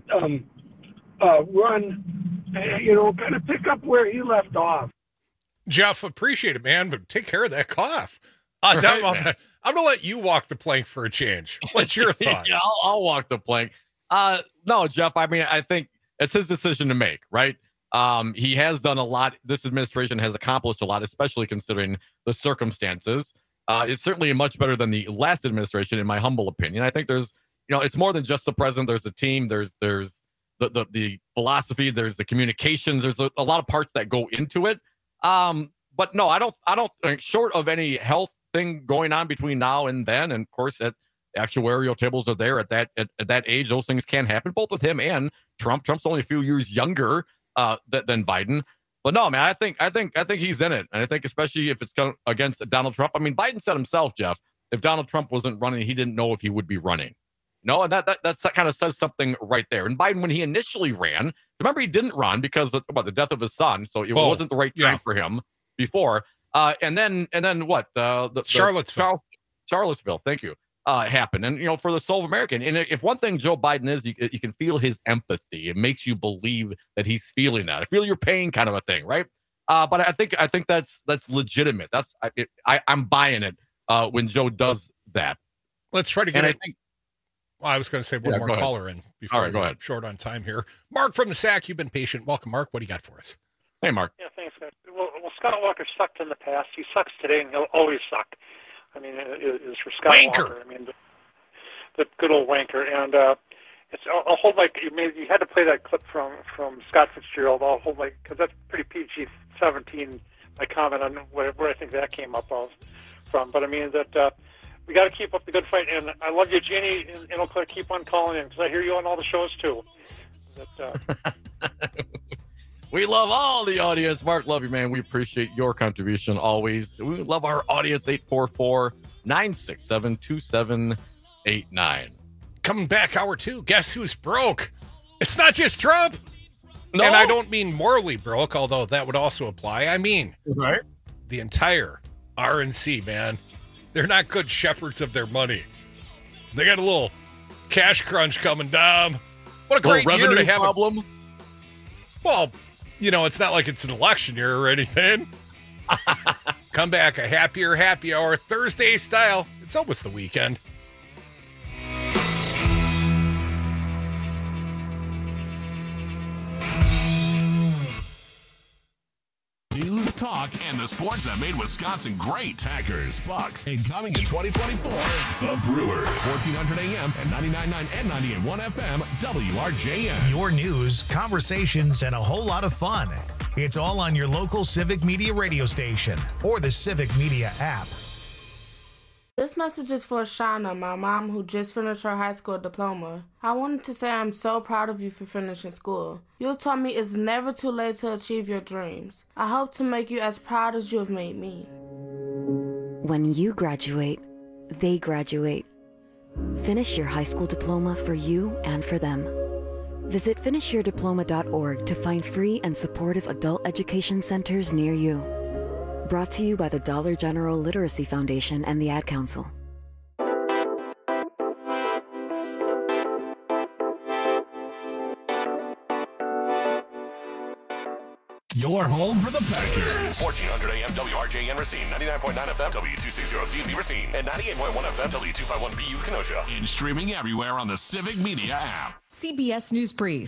run, kind of pick up where he left off. Jeff, appreciate it, man, but take care of that cough. I'm going to let you walk the plank for a change. What's your thought? Yeah, I'll walk the plank. No, Jeff, I mean, I think it's his decision to make, right? He has done a lot. This administration has accomplished a lot, especially considering the circumstances. It's certainly much better than the last administration, in my humble opinion. I think there's, it's more than just the president. There's a team. There's the philosophy. There's the communications. There's a lot of parts that go into it. But no, I don't think, short of any health thing going on between now and then, and of course, at actuarial tables are there at that age, those things can happen, both with him and Trump. Trump's only a few years younger than Biden. But no, man, I think he's in it. And I think especially if it's against Donald Trump. I mean, Biden said himself, Jeff, if Donald Trump wasn't running, he didn't know if he would be running. And that kind of says something right there. And Biden, when he initially ran, remember, he didn't run because of the death of his son. So it wasn't the right time for him before. And then what? Charlottesville. Charlottesville. Thank you. Happened. And, for the soul of American. And if one thing Joe Biden is, you can feel his empathy. It makes you believe that he's feeling that. I feel your pain kind of a thing, right? But I think that's legitimate. I'm buying it when Joe does that. Let's try to get I was going to say one more caller in before. All right, go ahead. Short on time here. Mark from the SAC, you've been patient. Welcome, Mark. What do you got for us? Hey, Mark. Yeah, thanks, guys. Well, Scott Walker sucked in the past. He sucks today, and he'll always suck. I mean, it is for Scott Walker. I mean, the good old wanker. And I'll hold you had to play that clip from Scott Fitzgerald. I'll hold because that's pretty PG-17. My comment on where I think that came up from. But I mean that. We got to keep up the good fight, and I love you, Jeannie, and Eau Claire. Keep on calling in because I hear you on all the shows too. We love all the audience. Mark, love you, man. We appreciate your contribution always. We love our audience. 844-967-2789. Coming back, hour 2. Guess who's broke? It's not just Trump. No. And I don't mean morally broke, although that would also apply. I mean the entire RNC, man. They're not good shepherds of their money. They got a little cash crunch coming down. What a great year to have problem. Well, it's not like it's an election year or anything. Come back, a happier happy hour, Thursday style. It's almost the weekend. News, talk, and the sports that made Wisconsin great. Packers, Bucks, and coming in 2024, the Brewers. 1400 AM and 99.9 and 98.1 FM, WRJN. Your news, conversations, and a whole lot of fun. It's all on your local Civic Media radio station or the Civic Media app. This message is for Shauna, my mom, who just finished her high school diploma. I wanted to say I'm so proud of you for finishing school. You taught me it's never too late to achieve your dreams. I hope to make you as proud as you have made me. When you graduate, they graduate. Finish your high school diploma for you and for them. Visit finishyourdiploma.org to find free and supportive adult education centers near you. Brought to you by the Dollar General Literacy Foundation and the Ad Council. Your home for the Packers. 1400 AM WRJN Racine, 99.9 FM W260CV Racine, and 98.1 FM W251BU Kenosha. And streaming everywhere on the Civic Media app. CBS News Brief.